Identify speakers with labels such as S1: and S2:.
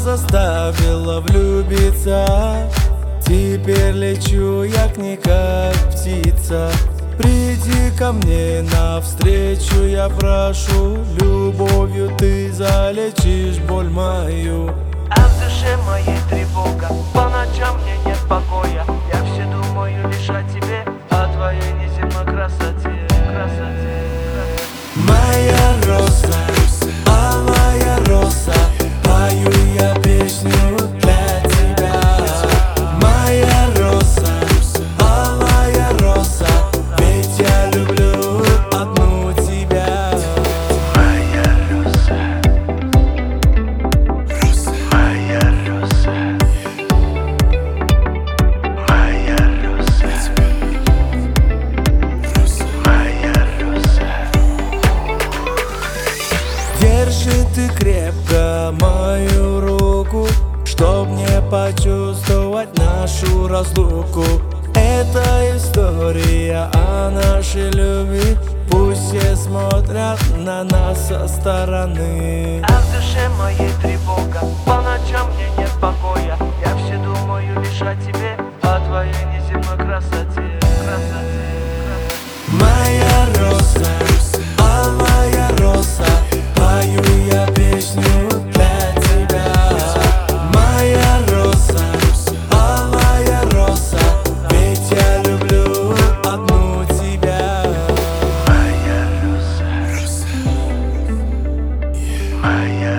S1: заставила влюбиться. Теперь лечу я к ней как птица. Приди ко мне навстречу, я прошу. Любовью ты залечишь боль мою.
S2: А в душе моей тревога, по ночам мне нет покоя. Я все думаю лишь о тебе, о твоей неземной красоте, красоте.
S1: Моя роза, алая роза, пою я песню для тебя. Моя роза, алая роза, ведь я люблю одну тебя.
S2: Моя роза, моя роза, моя роза, моя роза.
S1: Держи ты крепко мою руку, чтоб не почувствовать нашу разлуку. Это история о нашей любви, пусть все смотрят на нас со стороны.
S2: А в душе моей тревога, по ночам мне нет покоя. Я все думаю лишь о тебе, о твоей неземной красоте, красоте.
S1: Моя роза, алая роза, пою я песню для тебя. Моя роза, алая роза, ведь я люблю одну тебя.
S2: Моя роза, моя